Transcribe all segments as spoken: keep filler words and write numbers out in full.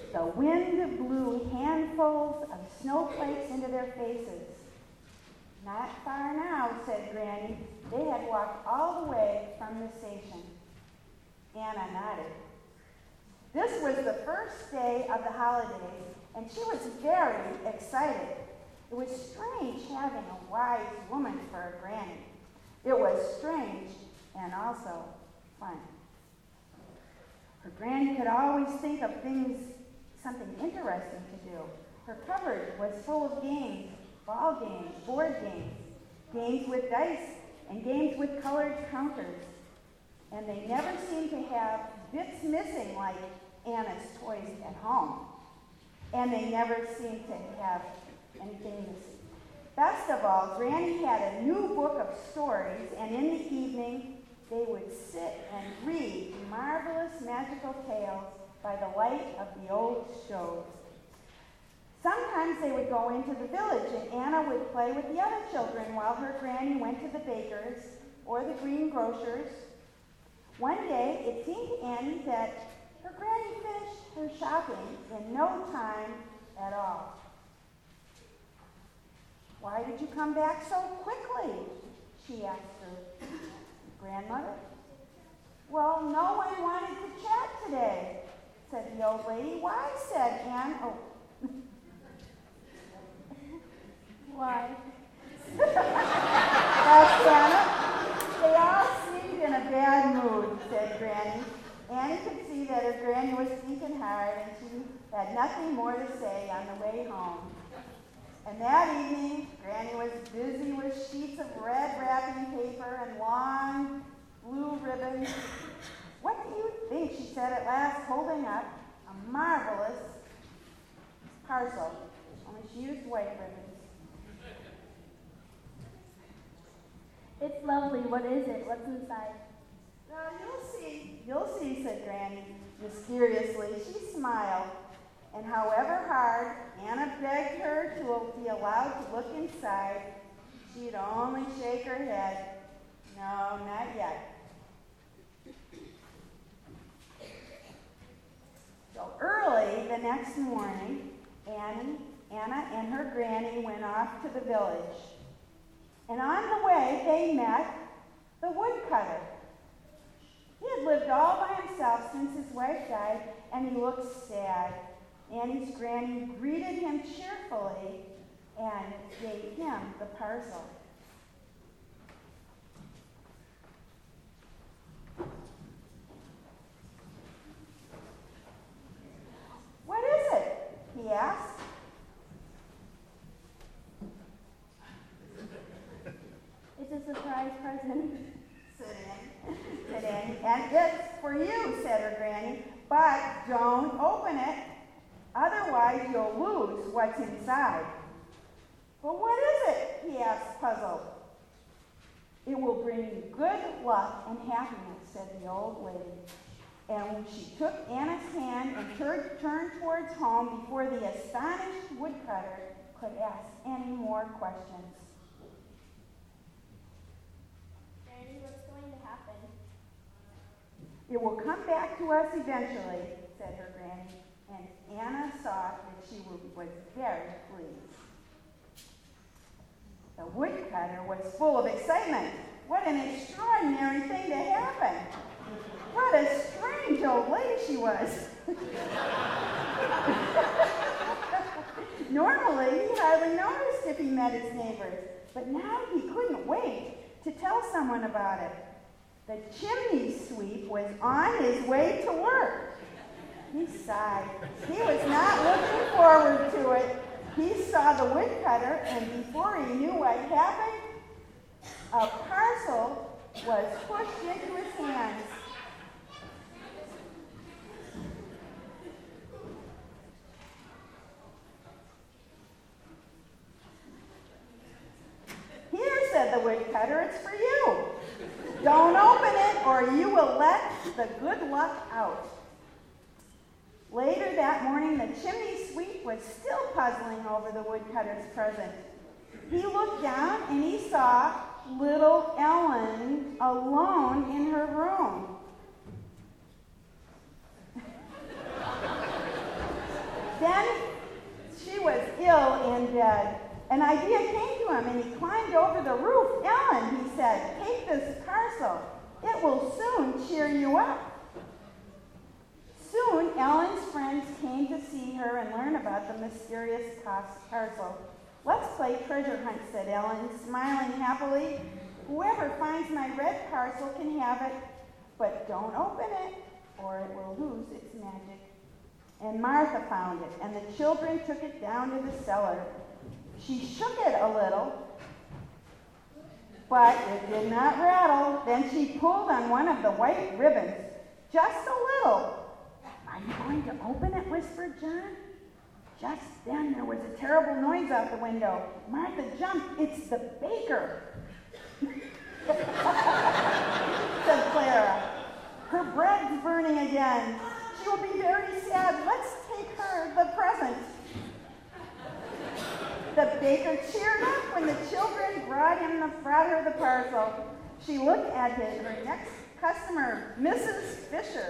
The wind blew handfuls of snowflakes into their faces. Not far now, said Granny. They had walked all the way from the station. Anna nodded. This was the first day of the holidays, and she was very excited. It was strange having a wise woman for a granny. It was strange and also fun. Her granny could always think of things, something interesting to do. Her cupboard was full of games, ball games, board games, games with dice, and games with colored counters. And they never seemed to have bits missing like Anna's toys at home. And they never seemed to have anything missing. Best of all, Granny had a new book of stories, and in the evening, they would sit and read marvelous magical tales by the light of the old stove. Sometimes they would go into the village, and Anna would play with the other children while her granny went to the baker's or the greengrocer's. One day, it seemed to Annie that her granny finished her shopping in no time at all. Why did you come back so quickly? She asked her grandmother. Well, no one wanted to chat today, said the old lady. Why, said Anne. Oh. Why? Asked Anna. They all seemed in a bad mood, said Granny. Annie could see that her granny was thinking hard, and she had nothing more to say on the way home. And that evening, Granny was busy with sheets of red wrapping paper and long blue ribbons. What do you think, she said at last, holding up a marvelous parcel. Only she used white ribbons. It's lovely. What is it? What's inside? Now, you'll see. You'll see, said Granny mysteriously. She smiled. And however hard Anna begged her to be allowed to look inside, she'd only shake her head. No, not yet. So early the next morning, Annie, Anna and her granny went off to the village. And on the way, they met the woodcutter. He had lived all by himself since his wife died, and he looked sad. Annie's granny greeted him cheerfully and gave him the parcel. What is it? He asked. It's a surprise present. Said Annie. Said Annie. And it's for you, said her granny, but don't open it. Otherwise, you'll lose what's inside. Well, what is it? He asked, puzzled. It will bring you good luck and happiness, said the old lady. And she took Anna's hand and tur- turned towards home before the astonished woodcutter could ask any more questions. Granny, what's going to happen? It will come back to us eventually, said her granny. And Anna saw that she was very pleased. The woodcutter was full of excitement. What an extraordinary thing to happen. What a strange old lady she was. Normally, he hardly noticed if he met his neighbors, but now he couldn't wait to tell someone about it. The chimney sweep was on his way to work. He sighed. He was not looking forward to it. He saw the woodcutter, and before he knew what happened, a parcel was pushed into his hands. Here, said the woodcutter, it's for you. Don't open it, or you will let the good luck out. Later that morning, the chimney sweep was still puzzling over the woodcutter's present. He looked down and he saw little Ellen alone in her room. Then she was ill in bed. An idea came to him, and he climbed over the roof. Ellen, he said, take this parcel. It will soon cheer you up. Soon, Ellen's friends came to see her and learn about the mysterious parcel. Let's play treasure hunt, said Ellen, smiling happily. Whoever finds my red parcel can have it, but don't open it, or it will lose its magic. And Martha found it, and the children took it down to the cellar. She shook it a little, but it did not rattle. Then she pulled on one of the white ribbons, just a little. Are you going to open it? Whispered John. Just then there was a terrible noise out the window. Martha jumped. It's the baker, said Clara. Her bread's burning again. She will be very sad. Let's take her the present. The baker cheered up when the children brought him the, brought her the parcel. She looked at his, her next customer, Missus Fisher.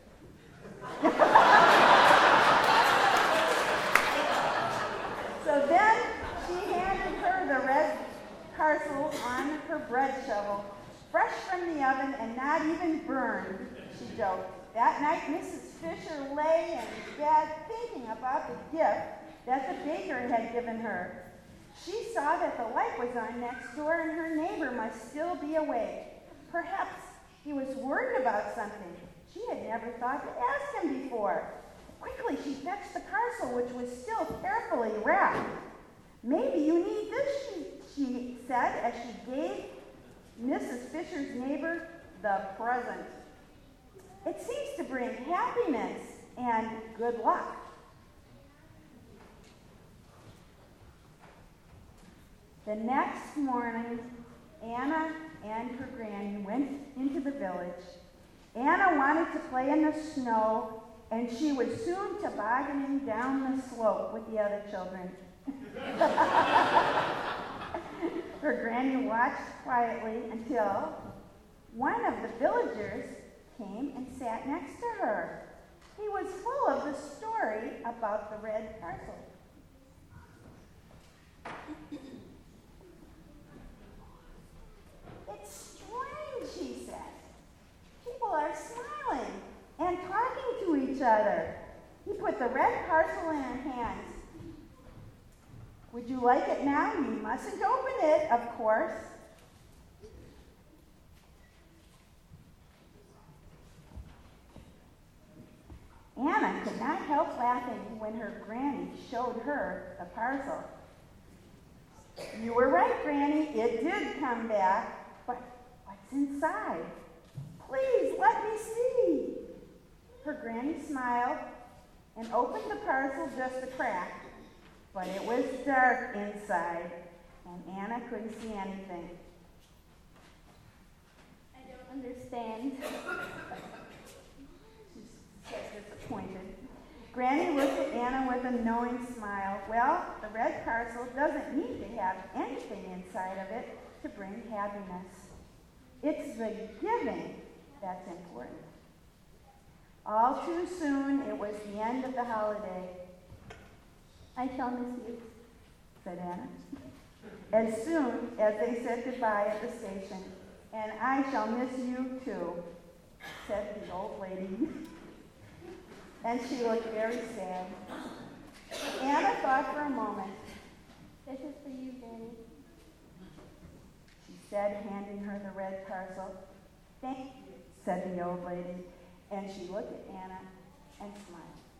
So then she handed her the red parcel on her bread shovel, fresh from the oven and not even burned, she joked. That night, Missus Fisher lay in bed thinking about the gift that the baker had given her. She saw that the light was on next door and her neighbor must still be awake. Perhaps he was worried about something. She had never thought to ask him before. Quickly, she fetched the parcel, which was still carefully wrapped. Maybe you need this, she, she said as she gave Missus Fisher's neighbor the present. It seems to bring happiness and good luck. The next morning, Anna and her granny went into the village. Anna wanted to play in the snow, and she was soon tobogganing down the slope with the other children. Her granny watched quietly until one of the villagers came and sat next to her. He was full of the story about the red parcel. It's strange, she said. People are smiling and talking to each other. He put the red parcel in her hands. Would you like it now? You mustn't open it, of course. Anna could not help laughing when her granny showed her the parcel. You were right, Granny. It did come back. But what's inside? Please, let me see. Her granny smiled and opened the parcel just a crack. But it was dark inside, and Anna couldn't see anything. I don't understand. She said disappointed. Granny looked at Anna with a knowing smile. Well, the red parcel doesn't need to have anything inside of it to bring happiness. It's the giving that's important. All too soon, it was the end of the holiday. I shall miss you, said Anna, as soon as they said goodbye at the station. And I shall miss you too, said the old lady. And she looked very sad. Anna thought for a moment. This is for you, Granny, she said, handing her the red parcel. Thank you, said the old lady. And she looked at Anna and smiled.